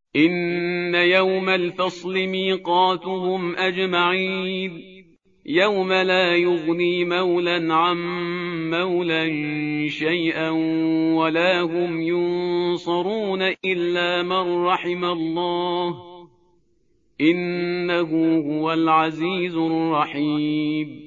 إن يوم الفصل ميقاتهم أجمعين يوم لا يغني مولى عن مولى شيئا ولا هم ينصرون إلا من رحم الله إنه هو العزيز الرحيم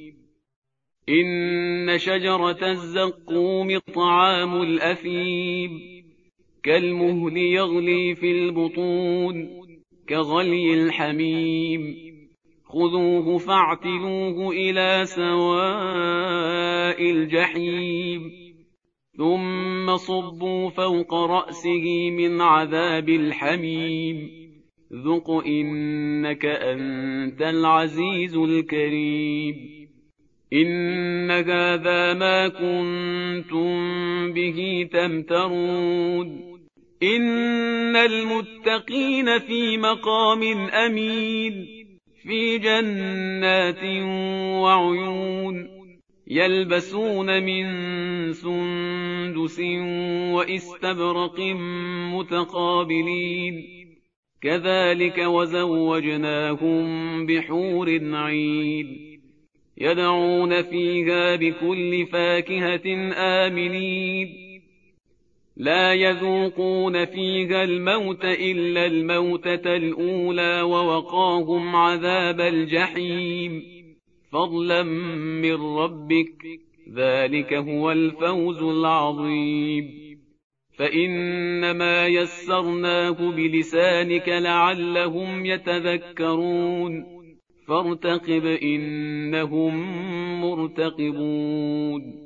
إن شجرة الزقوم طعام الأثيم كالمهل يغلي في البطون كغلي الحميم خذوه فاعتلوه إلى سواء الجحيم ثم صبوا فوق رأسه من عذاب الحميم ذق إنك أنت العزيز الكريم إن هذا ما كنتم به تمترون إن المتقين في مقام أمين في جنات وعيون يلبسون من سندس وإستبرق متقابلين كذلك وزوجناهم بحور عين يدعون فيها بكل فاكهة آمنين لا يذوقون فيها الموت إلا الموتة الأولى ووقاهم عذاب الجحيم فضلا من ربك ذلك هو الفوز العظيم فإنما يسرناه بلسانك لعلهم يتذكرون فارتقب إنهم مرتقبون